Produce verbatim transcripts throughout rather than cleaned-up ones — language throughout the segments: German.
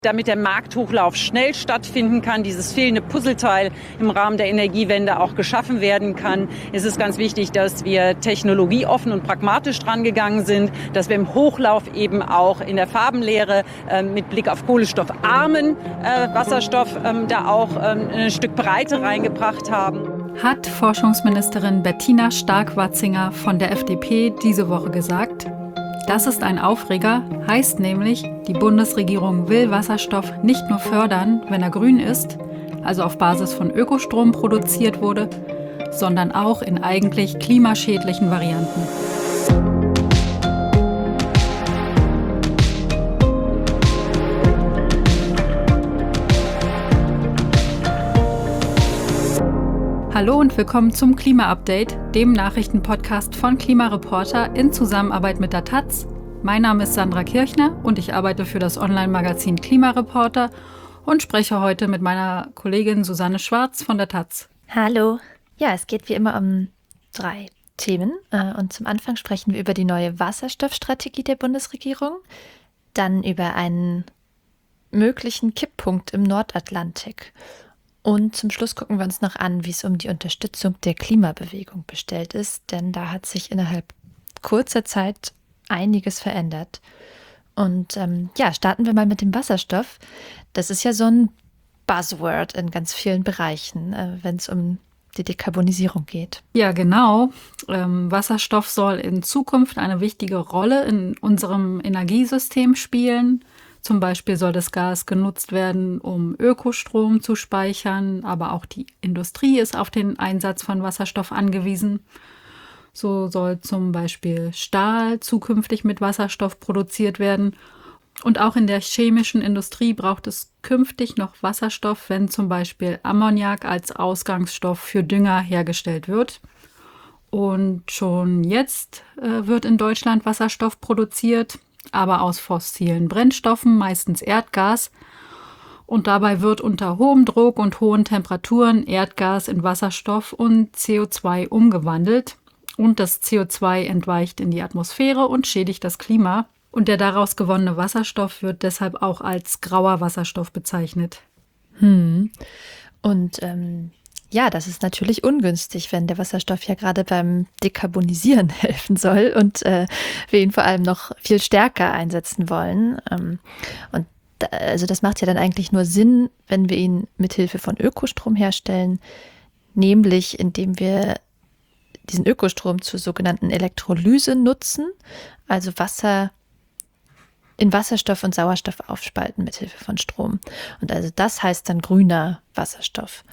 Damit der Markthochlauf schnell stattfinden kann, dieses fehlende Puzzleteil im Rahmen der Energiewende auch geschaffen werden kann, ist es ganz wichtig, dass wir technologieoffen und pragmatisch dran gegangen sind, dass wir im Hochlauf eben auch in der Farbenlehre äh, mit Blick auf kohlenstoffarmen äh, Wasserstoff äh, da auch äh, ein Stück Breite reingebracht haben. Hat Forschungsministerin Bettina Stark-Watzinger von der F D P diese Woche gesagt. Das ist ein Aufreger, heißt nämlich, die Bundesregierung will Wasserstoff nicht nur fördern, wenn er grün ist, also auf Basis von Ökostrom produziert wurde, sondern auch in eigentlich klimaschädlichen Varianten. Hallo und willkommen zum Klima-Update, dem Nachrichtenpodcast von Klimareporter in Zusammenarbeit mit der Taz. Mein Name ist Sandra Kirchner und ich arbeite für das Online-Magazin Klimareporter und spreche heute mit meiner Kollegin Susanne Schwarz von der Taz. Hallo. Ja, es geht wie immer um drei Themen. Und zum Anfang sprechen wir über die neue Wasserstoffstrategie der Bundesregierung, dann über einen möglichen Kipppunkt im Nordatlantik. Und zum Schluss gucken wir uns noch an, wie es um die Unterstützung der Klimabewegung bestellt ist, denn da hat sich innerhalb kurzer Zeit einiges verändert. Und ähm, ja, starten wir mal mit dem Wasserstoff. Das ist ja so ein Buzzword in ganz vielen Bereichen, äh, wenn es um die Dekarbonisierung geht. Ja, genau. Ähm, Wasserstoff soll in Zukunft eine wichtige Rolle in unserem Energiesystem spielen. Zum Beispiel soll das Gas genutzt werden, um Ökostrom zu speichern, aber auch die Industrie ist auf den Einsatz von Wasserstoff angewiesen. So soll zum Beispiel Stahl zukünftig mit Wasserstoff produziert werden. Und auch in der chemischen Industrie braucht es künftig noch Wasserstoff, wenn zum Beispiel Ammoniak als Ausgangsstoff für Dünger hergestellt wird. Und schon jetzt äh, wird in Deutschland Wasserstoff produziert, aber aus fossilen Brennstoffen, meistens Erdgas. Und dabei wird unter hohem Druck und hohen Temperaturen Erdgas in Wasserstoff und C O zwei umgewandelt. Und das C O zwei entweicht in die Atmosphäre und schädigt das Klima. Und der daraus gewonnene Wasserstoff wird deshalb auch als grauer Wasserstoff bezeichnet. Hm. Und ähm, ja, das ist natürlich ungünstig, wenn der Wasserstoff ja gerade beim Dekarbonisieren helfen soll und äh, wir ihn vor allem noch viel stärker einsetzen wollen. Ähm, und da, also das macht ja dann eigentlich nur Sinn, wenn wir ihn mithilfe von Ökostrom herstellen, nämlich indem wir diesen Ökostrom zur sogenannten Elektrolyse nutzen, also Wasser in Wasserstoff und Sauerstoff aufspalten mithilfe von Strom. Und also das heißt dann grüner Wasserstoff.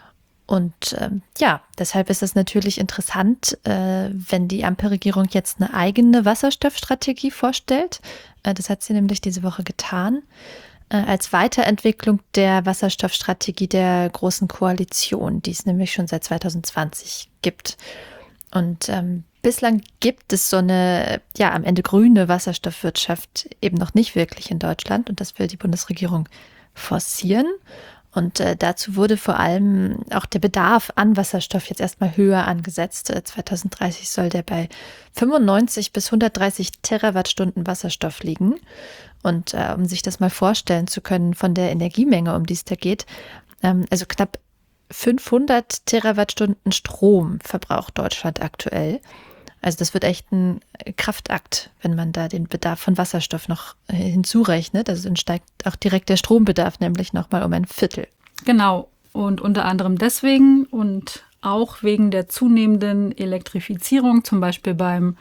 Und ähm, ja, deshalb ist es natürlich interessant, äh, wenn die Ampelregierung jetzt eine eigene Wasserstoffstrategie vorstellt. Äh, das hat sie nämlich diese Woche getan, äh, als Weiterentwicklung der Wasserstoffstrategie der Großen Koalition, die es nämlich schon seit zwanzig zwanzig gibt. Und ähm, bislang gibt es so eine, ja, am Ende grüne Wasserstoffwirtschaft eben noch nicht wirklich in Deutschland. Und das will die Bundesregierung forcieren. Und äh, dazu wurde vor allem auch der Bedarf an Wasserstoff jetzt erstmal höher angesetzt. Äh, zwanzig dreißig soll der bei fünfundneunzig bis hundertdreißig Terawattstunden Wasserstoff liegen. Und äh, um sich das mal vorstellen zu können von der Energiemenge, um die es da geht, ähm, also knapp fünfhundert Terawattstunden Strom verbraucht Deutschland aktuell. Also das wird echt ein Kraftakt, wenn man da den Bedarf von Wasserstoff noch hinzurechnet. Also dann steigt auch direkt der Strombedarf nämlich nochmal um ein Viertel. Genau, und unter anderem deswegen und auch wegen der zunehmenden Elektrifizierung, zum Beispiel beim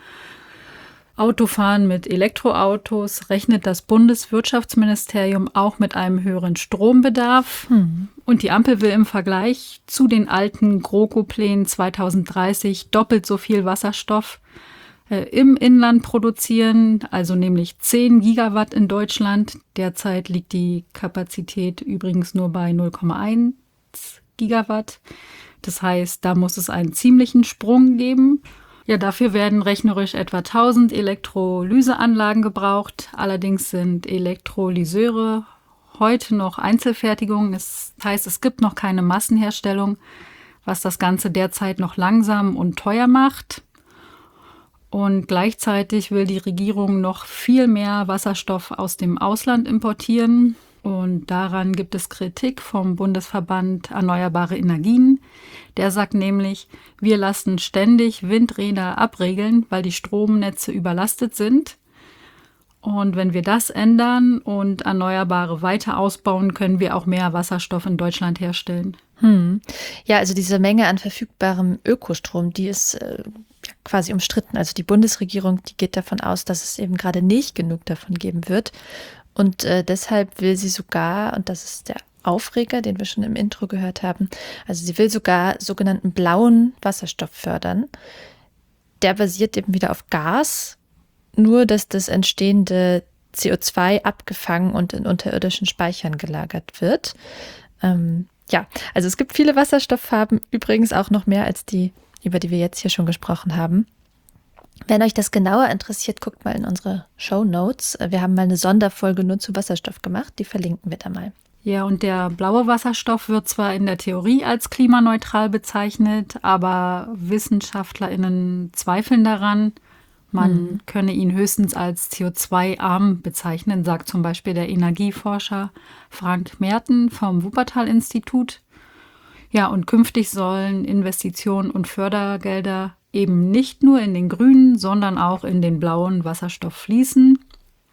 Autofahren mit Elektroautos, rechnet das Bundeswirtschaftsministerium auch mit einem höheren Strombedarf. Hm. Und die Ampel will im Vergleich zu den alten GroKo-Plänen zwanzig dreißig doppelt so viel Wasserstoff äh, im Inland produzieren, also nämlich zehn Gigawatt in Deutschland. Derzeit liegt die Kapazität übrigens nur bei null Komma eins Gigawatt. Das heißt, da muss es einen ziemlichen Sprung geben. Ja, dafür werden rechnerisch etwa tausend Elektrolyseanlagen gebraucht. Allerdings sind Elektrolyseure heute noch Einzelfertigung. Das heißt, es gibt noch keine Massenherstellung, was das Ganze derzeit noch langsam und teuer macht. Und gleichzeitig will die Regierung noch viel mehr Wasserstoff aus dem Ausland importieren. Und daran gibt es Kritik vom Bundesverband Erneuerbare Energien. Der sagt nämlich, wir lassen ständig Windräder abregeln, weil die Stromnetze überlastet sind. Und wenn wir das ändern und Erneuerbare weiter ausbauen, können wir auch mehr Wasserstoff in Deutschland herstellen. Hm. Ja, also diese Menge an verfügbarem Ökostrom, die ist äh, quasi umstritten. Also die Bundesregierung, die geht davon aus, dass es eben gerade nicht genug davon geben wird. Und äh, deshalb will sie sogar, und das ist der Aufreger, den wir schon im Intro gehört haben, also sie will sogar sogenannten blauen Wasserstoff fördern. Der basiert eben wieder auf Gas, nur dass das entstehende C O zwei abgefangen und in unterirdischen Speichern gelagert wird. Ähm, ja, also es gibt viele Wasserstofffarben, übrigens auch noch mehr als die, über die wir jetzt hier schon gesprochen haben. Wenn euch das genauer interessiert, guckt mal in unsere Shownotes. Wir haben mal eine Sonderfolge nur zu Wasserstoff gemacht, die verlinken wir da mal. Ja, und der blaue Wasserstoff wird zwar in der Theorie als klimaneutral bezeichnet, aber WissenschaftlerInnen zweifeln daran. Man hm. könne ihn höchstens als C O zwei arm bezeichnen, sagt zum Beispiel der Energieforscher Frank Merten vom Wuppertal-Institut. Ja, und künftig sollen Investitionen und Fördergelder eben nicht nur in den grünen, sondern auch in den blauen Wasserstoff fließen.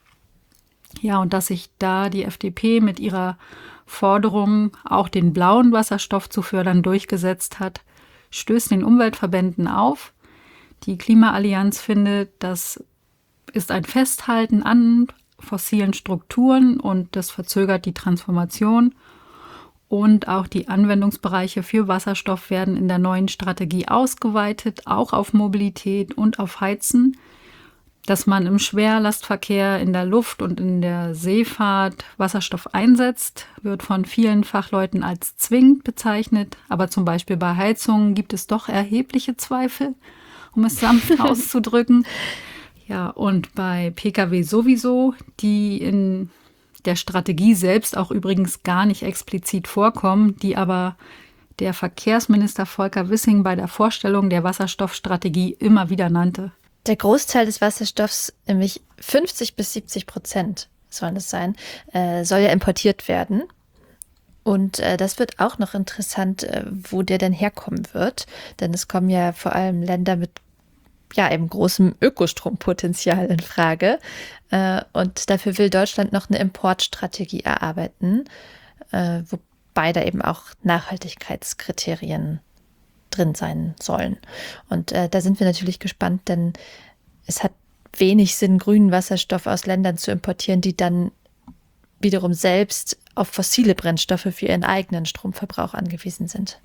Ja, und dass sich da die F D P mit ihrer Forderung, auch den blauen Wasserstoff zu fördern, durchgesetzt hat, stößt den Umweltverbänden auf. Die Klimaallianz findet, das ist ein Festhalten an fossilen Strukturen und das verzögert die Transformation. Und auch die Anwendungsbereiche für Wasserstoff werden in der neuen Strategie ausgeweitet, auch auf Mobilität und auf Heizen. Dass man im Schwerlastverkehr, in der Luft- und in der Seefahrt Wasserstoff einsetzt, wird von vielen Fachleuten als zwingend bezeichnet. Aber zum Beispiel bei Heizungen gibt es doch erhebliche Zweifel, um es sanft auszudrücken. Ja, und bei Pkw sowieso, die in der Strategie selbst auch übrigens gar nicht explizit vorkommen, die aber der Verkehrsminister Volker Wissing bei der Vorstellung der Wasserstoffstrategie immer wieder nannte. Der Großteil des Wasserstoffs, nämlich fünfzig bis siebzig Prozent sollen es sein, äh, soll ja importiert werden. Und äh, das wird auch noch interessant, äh, wo der denn herkommen wird. Denn es kommen ja vor allem Länder mit ja eben großem Ökostrompotenzial in Frage. Äh, und dafür will Deutschland noch eine Importstrategie erarbeiten, äh, wobei da eben auch Nachhaltigkeitskriterien drin sein sollen. Und äh, da sind wir natürlich gespannt, denn es hat wenig Sinn, grünen Wasserstoff aus Ländern zu importieren, die dann wiederum selbst auf fossile Brennstoffe für ihren eigenen Stromverbrauch angewiesen sind.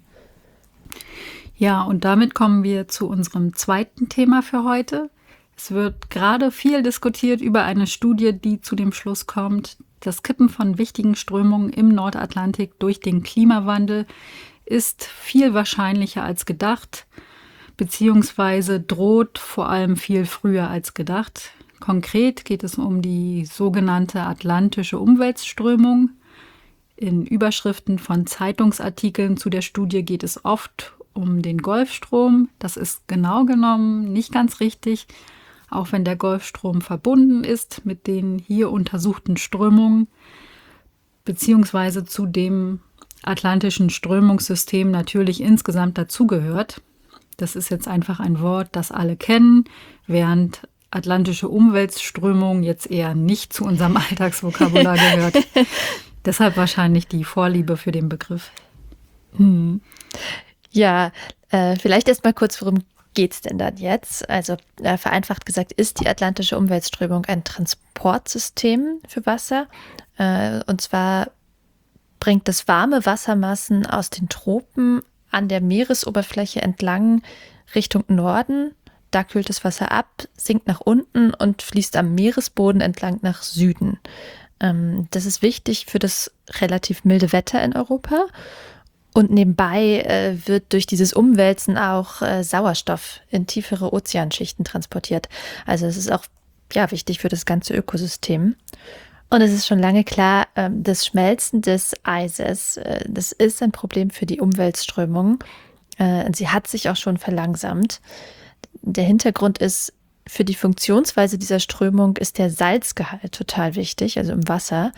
Ja, und damit kommen wir zu unserem zweiten Thema für heute. Es wird gerade viel diskutiert über eine Studie, die zu dem Schluss kommt, das Kippen von wichtigen Strömungen im Nordatlantik durch den Klimawandel ist viel wahrscheinlicher als gedacht, beziehungsweise droht vor allem viel früher als gedacht. Konkret geht es um die sogenannte atlantische Umweltströmung. In Überschriften von Zeitungsartikeln zu der Studie geht es oft um den Golfstrom. Das ist genau genommen nicht ganz richtig, auch wenn der Golfstrom verbunden ist mit den hier untersuchten Strömungen, beziehungsweise zu dem atlantischen Strömungssystem natürlich insgesamt dazugehört. Das ist jetzt einfach ein Wort, das alle kennen, während atlantische Umweltströmung jetzt eher nicht zu unserem Alltagsvokabular gehört. Deshalb wahrscheinlich die Vorliebe für den Begriff. Hm. Ja, äh, vielleicht erst mal kurz, worum geht es denn dann jetzt? Also äh, vereinfacht gesagt ist die atlantische Umweltströmung ein Transportsystem für Wasser. Äh, und zwar bringt es warme Wassermassen aus den Tropen an der Meeresoberfläche entlang Richtung Norden. Da kühlt das Wasser ab, sinkt nach unten und fließt am Meeresboden entlang nach Süden. Ähm, das ist wichtig für das relativ milde Wetter in Europa. Und nebenbei äh, wird durch dieses Umwälzen auch äh, Sauerstoff in tiefere Ozeanschichten transportiert. Also es ist auch ja, wichtig für das ganze Ökosystem. Und es ist schon lange klar, äh, das Schmelzen des Eises, äh, das ist ein Problem für die Umweltströmung. Äh, sie hat sich auch schon verlangsamt. Der Hintergrund ist, für die Funktionsweise dieser Strömung ist der Salzgehalt total wichtig, also im Wasser.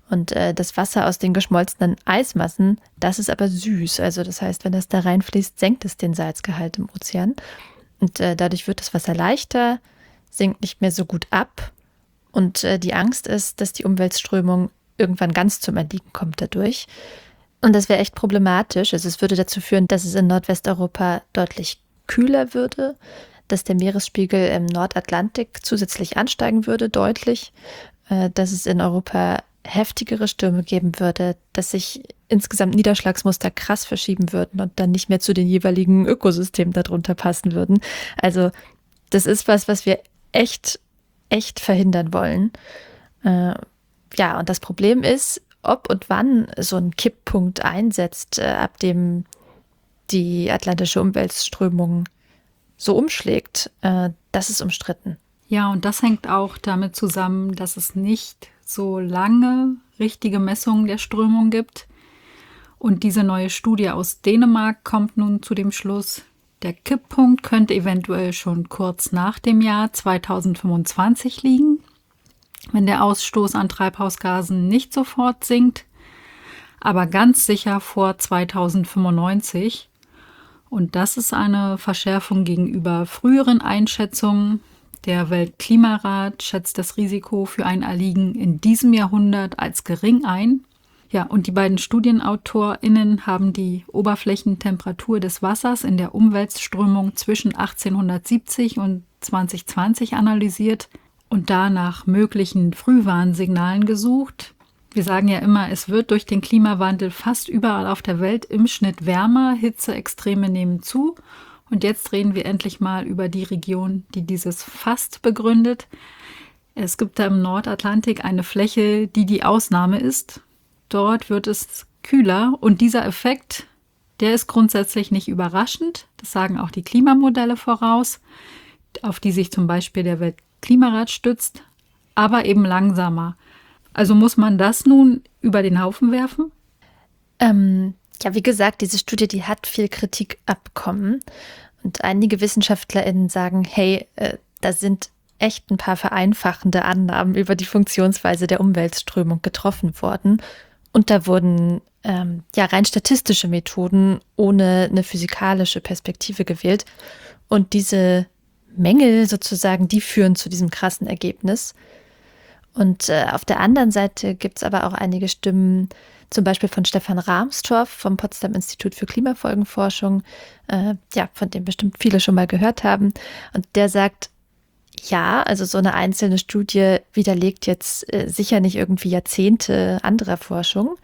Und äh, das Wasser aus den geschmolzenen Eismassen, das ist aber süß. Also das heißt, wenn das da reinfließt, senkt es den Salzgehalt im Ozean. Und äh, dadurch wird das Wasser leichter, sinkt nicht mehr so gut ab. Und äh, die Angst ist, dass die Umweltströmung irgendwann ganz zum Erliegen kommt dadurch. Und das wäre echt problematisch. Also es würde dazu führen, dass es in Nordwesteuropa deutlich kühler würde, dass der Meeresspiegel im Nordatlantik zusätzlich ansteigen würde, deutlich, äh, dass es in Europa heftigere Stürme geben würde, dass sich insgesamt Niederschlagsmuster krass verschieben würden und dann nicht mehr zu den jeweiligen Ökosystemen darunter passen würden. Also das ist was, was wir echt, echt verhindern wollen. Äh, ja, und das Problem ist, ob und wann so ein Kipppunkt einsetzt, äh, ab dem die atlantische Umweltströmung so umschlägt, äh, das ist umstritten. Ja, und das hängt auch damit zusammen, dass es nicht so lange richtige Messungen der Strömung gibt. Und diese neue Studie aus Dänemark kommt nun zu dem Schluss, der Kipppunkt könnte eventuell schon kurz nach dem Jahr zweitausendfünfundzwanzig liegen, wenn der Ausstoß an Treibhausgasen nicht sofort sinkt, aber ganz sicher vor zweitausendfünfundneunzig. Und das ist eine Verschärfung gegenüber früheren Einschätzungen. Der Weltklimarat schätzt das Risiko für ein Erliegen in diesem Jahrhundert als gering ein. Ja, und die beiden StudienautorInnen haben die Oberflächentemperatur des Wassers in der Umweltströmung zwischen achtzehnhundertsiebzig und zweitausendzwanzig analysiert und da nach möglichen Frühwarnsignalen gesucht. Wir sagen ja immer, es wird durch den Klimawandel fast überall auf der Welt im Schnitt wärmer, Hitzeextreme nehmen zu. Und jetzt reden wir endlich mal über die Region, die dieses fast begründet. Es gibt da im Nordatlantik eine Fläche, die die Ausnahme ist. Dort wird es kühler und dieser Effekt, der ist grundsätzlich nicht überraschend. Das sagen auch die Klimamodelle voraus, auf die sich zum Beispiel der Weltklimarat stützt, aber eben langsamer. Also muss man das nun über den Haufen werfen? Ähm, ja, wie gesagt, diese Studie, die hat viel Kritik abbekommen. Und einige WissenschaftlerInnen sagen, hey, äh, da sind echt ein paar vereinfachende Annahmen über die Funktionsweise der Umweltströmung getroffen worden. Und da wurden ähm, ja rein statistische Methoden ohne eine physikalische Perspektive gewählt. Und diese Mängel sozusagen, die führen zu diesem krassen Ergebnis. Und äh, auf der anderen Seite gibt es aber auch einige Stimmen, zum Beispiel von Stefan Rahmstorff vom Potsdam Institut für Klimafolgenforschung, äh, ja, von dem bestimmt viele schon mal gehört haben. Und der sagt, ja, also so eine einzelne Studie widerlegt jetzt äh, sicher nicht irgendwie Jahrzehnte anderer Forschung,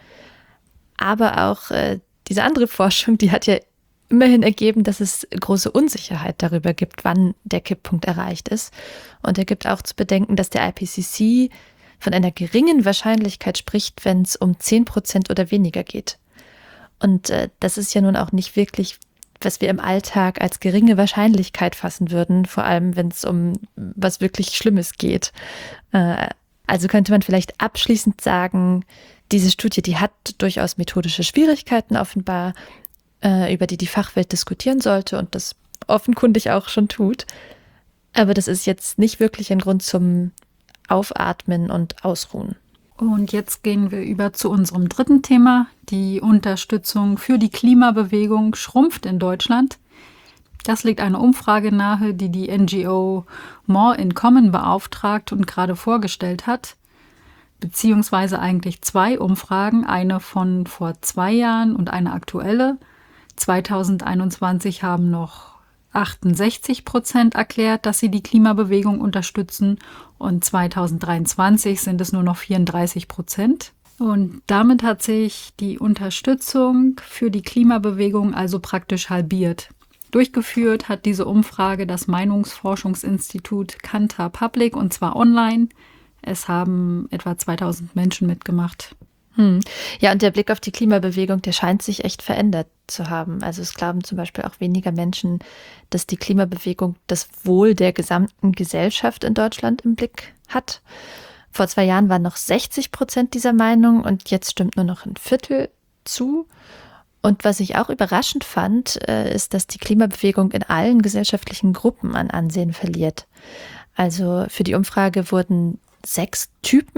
aber auch äh, diese andere Forschung, die hat ja immerhin ergeben, dass es große Unsicherheit darüber gibt, wann der Kipppunkt erreicht ist. Und er gibt auch zu bedenken, dass der I P C C von einer geringen Wahrscheinlichkeit spricht, wenn es um zehn Prozent oder weniger geht. Und äh, das ist ja nun auch nicht wirklich, was wir im Alltag als geringe Wahrscheinlichkeit fassen würden, vor allem wenn es um was wirklich Schlimmes geht. Äh, also könnte man vielleicht abschließend sagen, diese Studie, die hat durchaus methodische Schwierigkeiten offenbar, äh, über die die Fachwelt diskutieren sollte und das offenkundig auch schon tut. Aber das ist jetzt nicht wirklich ein Grund zum Aufatmen und Ausruhen. Und jetzt gehen wir über zu unserem dritten Thema. Die Unterstützung für die Klimabewegung schrumpft in Deutschland. Das legt eine Umfrage nahe, die die N G O More in Common beauftragt und gerade vorgestellt hat. Beziehungsweise eigentlich zwei Umfragen, eine von vor zwei Jahren und eine aktuelle. zweitausendeinundzwanzig haben noch achtundsechzig Prozent erklärt, dass sie die Klimabewegung unterstützen und zweitausenddreiundzwanzig sind es nur noch vierunddreißig Prozent. Und damit hat sich die Unterstützung für die Klimabewegung also praktisch halbiert. Durchgeführt hat diese Umfrage das Meinungsforschungsinstitut Kantar Public und zwar online. Es haben etwa zweitausend Menschen mitgemacht. Hm. Ja, und der Blick auf die Klimabewegung, der scheint sich echt verändert zu haben. Also es glauben zum Beispiel auch weniger Menschen, dass die Klimabewegung das Wohl der gesamten Gesellschaft in Deutschland im Blick hat. Vor zwei Jahren waren noch sechzig Prozent dieser Meinung und jetzt stimmt nur noch ein Viertel zu. Und was ich auch überraschend fand, ist, dass die Klimabewegung in allen gesellschaftlichen Gruppen an Ansehen verliert. Also für die Umfrage wurden sechs Typen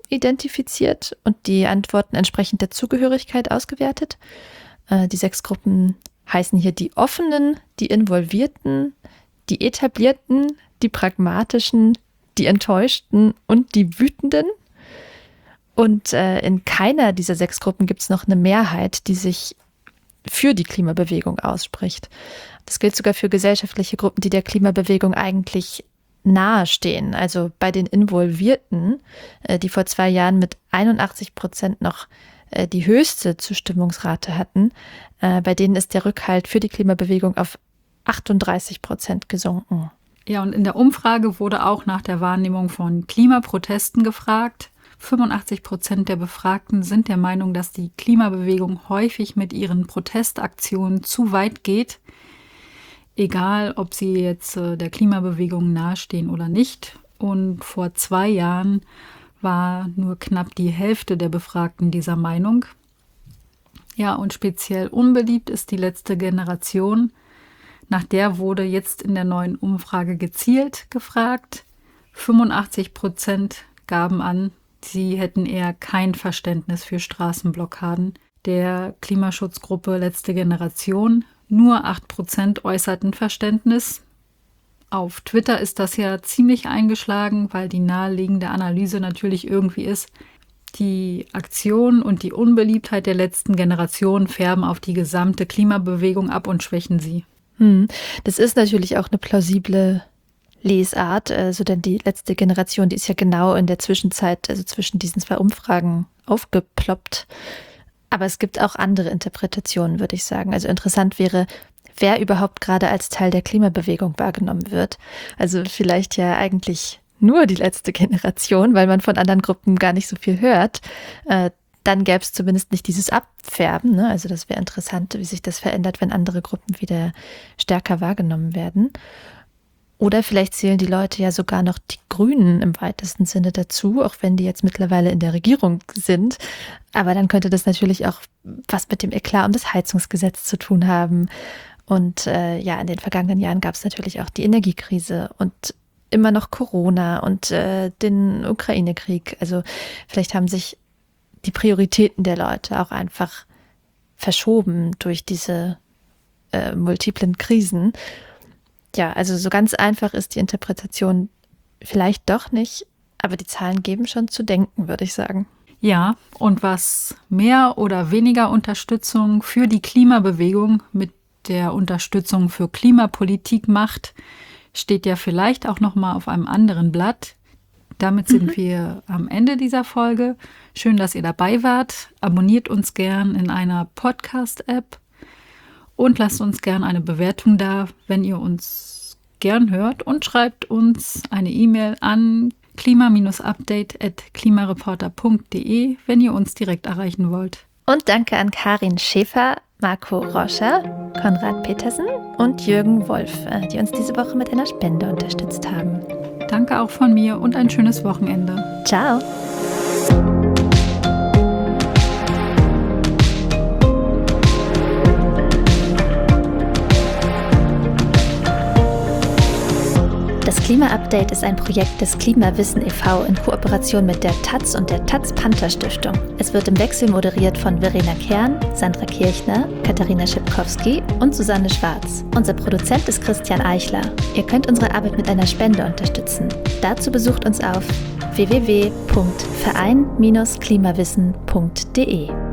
identifiziert und die Antworten entsprechend der Zugehörigkeit ausgewertet. Äh, die sechs Gruppen heißen hier die Offenen, die Involvierten, die Etablierten, die Pragmatischen, die Enttäuschten und die Wütenden. Und äh, in keiner dieser sechs Gruppen gibt es noch eine Mehrheit, die sich für die Klimabewegung ausspricht. Das gilt sogar für gesellschaftliche Gruppen, die der Klimabewegung eigentlich nahestehen. Also bei den Involvierten, äh, die vor zwei Jahren mit einundachtzig Prozent noch äh, die höchste Zustimmungsrate hatten, äh, bei denen ist der Rückhalt für die Klimabewegung auf achtunddreißig Prozent gesunken. Ja, und in der Umfrage wurde auch nach der Wahrnehmung von Klimaprotesten gefragt. fünfundachtzig Prozent der Befragten sind der Meinung, dass die Klimabewegung häufig mit ihren Protestaktionen zu weit geht, egal ob sie jetzt äh, der Klimabewegung nahestehen oder nicht. Und vor zwei Jahren war nur knapp die Hälfte der Befragten dieser Meinung. Ja, und speziell unbeliebt ist die letzte Generation. Nach der wurde jetzt in der neuen Umfrage gezielt gefragt. fünfundachtzig Prozent gaben an, sie hätten eher kein Verständnis für Straßenblockaden der Klimaschutzgruppe Letzte Generation. Nur acht Prozent äußerten Verständnis. Auf Twitter ist das ja ziemlich eingeschlagen, weil die naheliegende Analyse natürlich irgendwie ist, die Aktion und die Unbeliebtheit der letzten Generation färben auf die gesamte Klimabewegung ab und schwächen sie. Hm. Das ist natürlich auch eine plausible Lesart, also denn die letzte Generation, die ist ja genau in der Zwischenzeit, also zwischen diesen zwei Umfragen aufgeploppt. Aber es gibt auch andere Interpretationen, würde ich sagen. Also interessant wäre, wer überhaupt gerade als Teil der Klimabewegung wahrgenommen wird. Also vielleicht ja eigentlich nur die letzte Generation, weil man von anderen Gruppen gar nicht so viel hört. Äh, dann gäbe es zumindest nicht dieses Abfärben. Ne? Also das wäre interessant, wie sich das verändert, wenn andere Gruppen wieder stärker wahrgenommen werden. Oder vielleicht zählen die Leute ja sogar noch die Grünen im weitesten Sinne dazu, auch wenn die jetzt mittlerweile in der Regierung sind. Aber dann könnte das natürlich auch was mit dem Eklat um das Heizungsgesetz zu tun haben. Und äh, ja, in den vergangenen Jahren gab es natürlich auch die Energiekrise und immer noch Corona und äh, den Ukraine-Krieg. Also vielleicht haben sich die Prioritäten der Leute auch einfach verschoben durch diese äh, multiplen Krisen. Ja, also so ganz einfach ist die Interpretation vielleicht doch nicht, aber die Zahlen geben schon zu denken, würde ich sagen. Ja, und was mehr oder weniger Unterstützung für die Klimabewegung mit der Unterstützung für Klimapolitik macht, steht ja vielleicht auch noch mal auf einem anderen Blatt. Damit sind mhm. wir am Ende dieser Folge. Schön, dass ihr dabei wart. Abonniert uns gern in einer Podcast-App. Und lasst uns gern eine Bewertung da, wenn ihr uns gern hört. Und schreibt uns eine E-Mail an klima update at klimareporter punkt de, wenn ihr uns direkt erreichen wollt. Und danke an Karin Schäfer, Marco Roscher, Konrad Petersen und Jürgen Wolf, die uns diese Woche mit einer Spende unterstützt haben. Danke auch von mir und ein schönes Wochenende. Ciao. Das Klima-Update ist ein Projekt des Klimawissen e V in Kooperation mit der Taz und der Taz-Panther-Stiftung. Es wird im Wechsel moderiert von Verena Kern, Sandra Kirchner, Katharina Schipkowski und Susanne Schwarz. Unser Produzent ist Christian Eichler. Ihr könnt unsere Arbeit mit einer Spende unterstützen. Dazu besucht uns auf w w w punkt verein Bindestrich klimawissen punkt de.